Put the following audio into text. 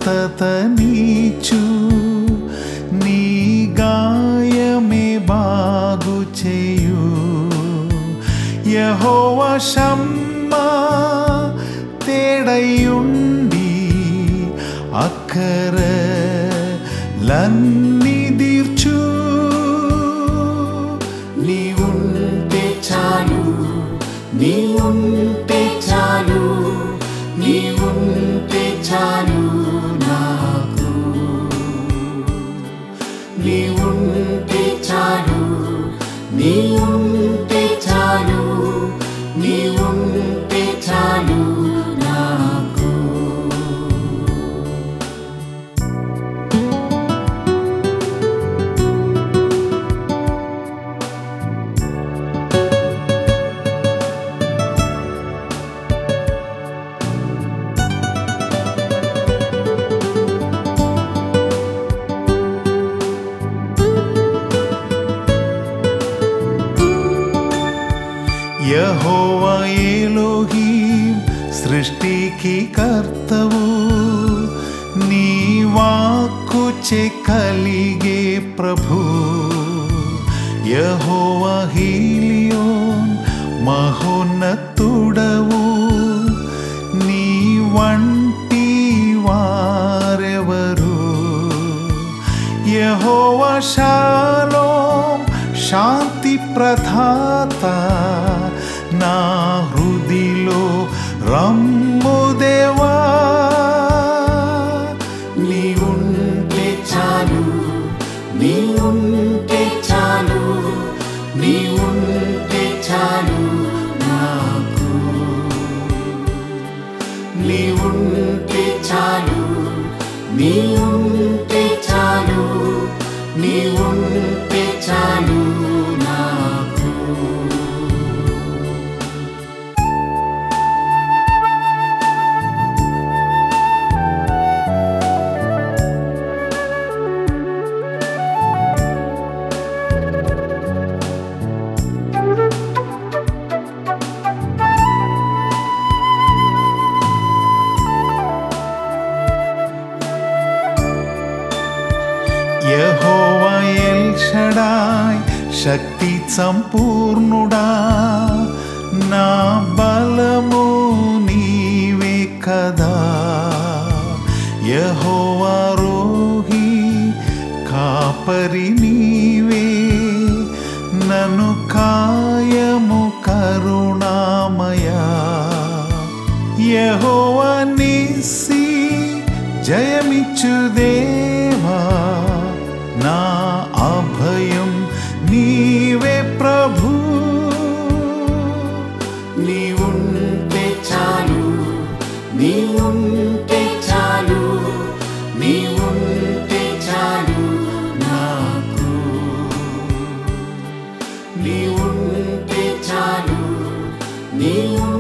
స్వస్థతనిచ్చు నీ గాయమే బాగు చేయు. యెహోవా షమ్మా తేడయుండి అక్కరలన్నీ తీర్చు. నీవుంటే చాలు, నీవుంటే చాలు, నీవుంటే చాలు నాకు. నీవుంటే చాలు, నీవుంటే చాలు, నీవుంటే చాలు నాకు. యెహోవా ఎలోహీం సృష్టికి కర్తవు, నీ వాక్కుచే కలిగే ప్రభు. యెహోవా హీలియోన్ మహోన్నతుడవు, నీ వంటి వారెవరు. యెహోవా షాలోం శాంతి ప్రదాత, నా హృదిలో రమ్ము దేవా. నీవుంటే చాలు, నీవుంటే చాలు, నీవుంటే చాలు నాకు. నీవుంటే చాలు, నీవుంటే చాలు, నీవుంటే చాలు నాకు. యెహోవా ఎల్ షడాయ్ శక్తి సంపూర్ణుడా, నా బలము నీవే కదా. యెహోవా రోహి కాపరి నీవే, నన్ను కాయము కరుణామయా. యెహోవా నిస్సి జయమిచ్చు దేవా, నా అభయం నీవే ప్రభు. నీవుంటే చాలు, నీవుంటే చాలు, నీవుంటే చాలు నాకు. నీవుంటే చాలు, నీవు